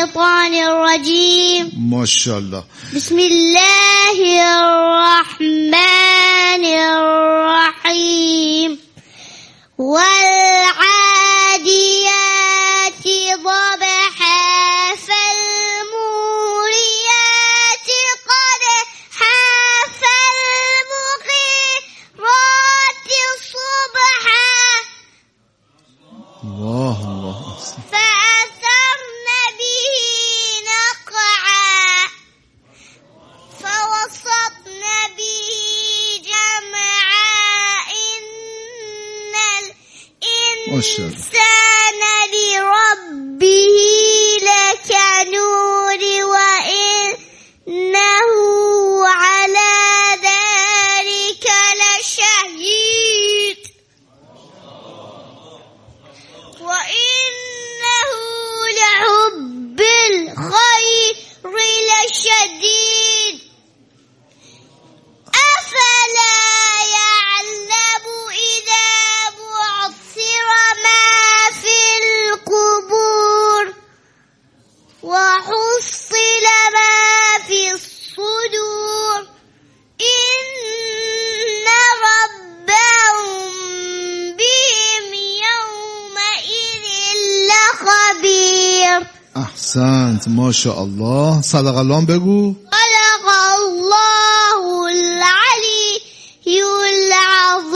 الشيطان الرجيم. ما شاء الله. بسم الله الرحمن الرحيم. والعاديات ضبحا فالموريات قدحا فالمغيرات صبحا الله فأثرن به نقعا فوسطن به جمعا إن الإنسان لربه لكنود وإنه على ذلك لشهيد وإنه لحب الخير لشديد أفلا يعلم إذا بعثر ما في القبور وحصل ما في الصدور إن ربهم بهم يومئذ لخبير. احسنت ما شاء الله. صدق الله بگو.